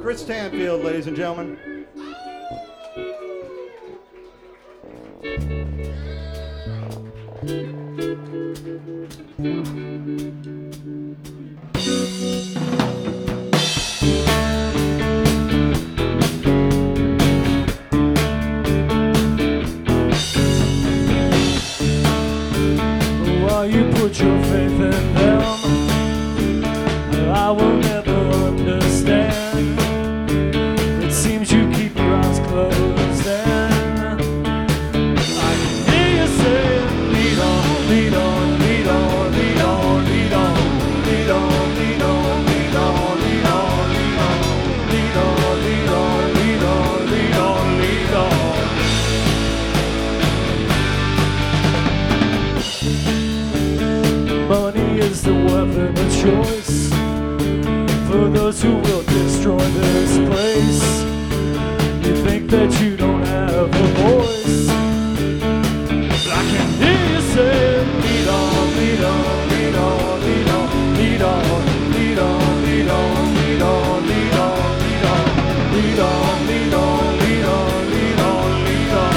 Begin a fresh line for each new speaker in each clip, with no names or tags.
Chris Stanfield, ladies and gentlemen.
While you put your faith in them, I will never understand. It seems you keep your eyes closed and I can hear you saying, lead on, lead on, lead on, lead on, lead on, lead on, lead on, lead on, lead on, lead on, lead on, lead on, lead on, lead on, lead on. Money is the weapon of choice for those who will destroy this place. You think that you don't have a voice, but I can hear you say, lead on, lead on, lead on, lead on, lead on, lead on, lead on, lead on, lead on, lead on, lead on, lead on, lead on, lead on, lead on.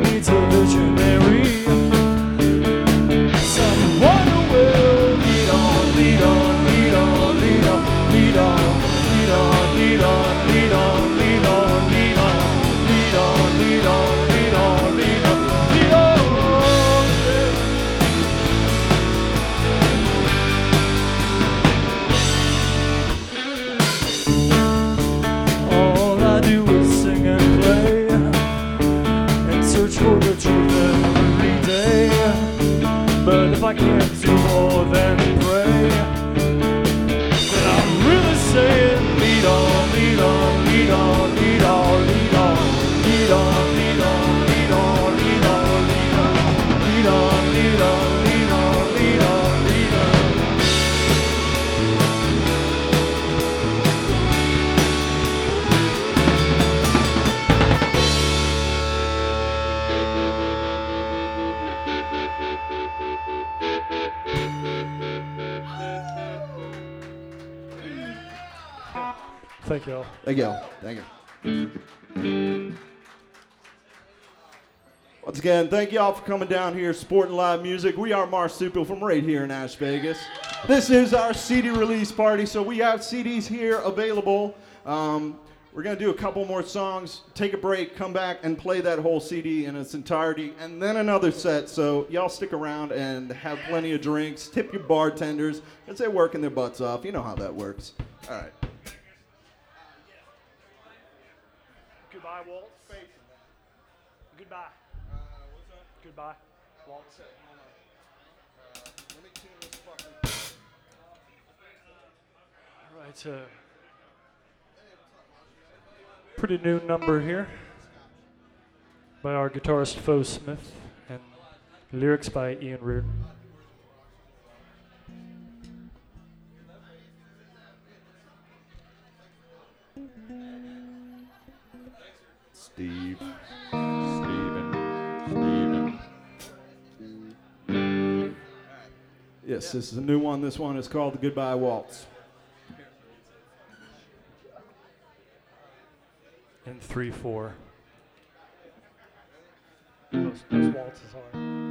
needs a visionary. Someone who will lead on, lead on, lead on, lead on, lead on, lead on, lead on, lead on, lead on, lead on, lead on, lead on, lead on, lead on, lead on. All I do is sing and play and search for the truth every day. But if I can't do more than pray, then I'm really saying lead on, lead on, lead on, lead on, lead on, lead on, lead on, lead on, lead on, lead on, lead on, lead on, lead on, lead on, lead on. Thank you all.
Thank you. Thank you. Once again, thank you all for coming down here, supporting live music. We are Marsupial from right here in Ash Vegas. This is our CD release party, so we have CDs here available. We're going to do a couple more songs, take a break, come back, and play that whole CD in its entirety, and then another set. So y'all stick around and have plenty of drinks. Tip your bartenders, because they're working their butts off. You know how that works. All right.
Goodbye, Walt. Goodbye.
What's that?
Goodbye, Walt.
Let me tune this fucking...
All right, pretty new number here by our guitarist Foe Smith and lyrics by Ian Reardon.
Steven. Yes, this is a new one. This one is called the Goodbye Waltz.
In 3/4. Those waltzes are.